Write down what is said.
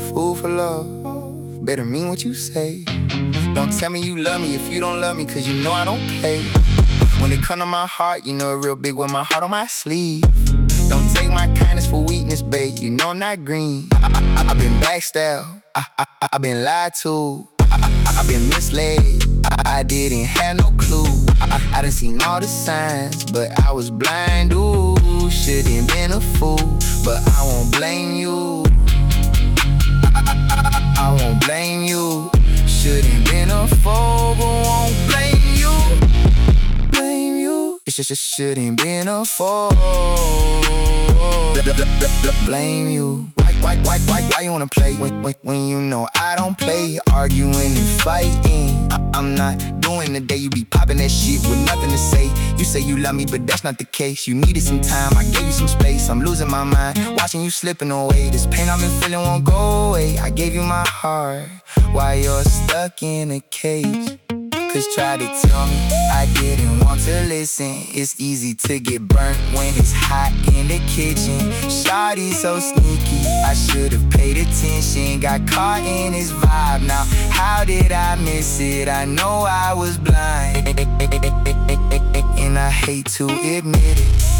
fool for love, better mean what you say. Don't tell me you love me if you don't love me, cause you know I don't play. When it come to my heart, you know it real big with my heart on my sleeve. Don't take my kindness for weakness, babe, you know I'm not green. I've been backstabbed, I've been lied to, I've been misled, I didn't have no clue. I done seen all the signs, but I was blind, ooh. Shouldn't been a fool, but I won't blame you. I won't blame you. Shouldn't been a fool, but won't blame you. Blame you. It just shouldn't been a fool. Blame you. Why you wanna play when you know I don't play? Arguing and fighting, I'm not doing the day you be popping that shit with nothing to say. You say you love me, but that's not the case. You needed some time, I gave you some space. I'm losing my mind, watching you slipping away. This pain I've been feeling won't go away. I gave you my heart, while you're stuck in a cage. Cause try to tell me I didn't want to listen. It's easy to get burnt when it's hot in the kitchen. Shawty so sneaky, I should've paid attention. Got caught in his vibe, now how did I miss it? I know I was blind, and I hate to admit it.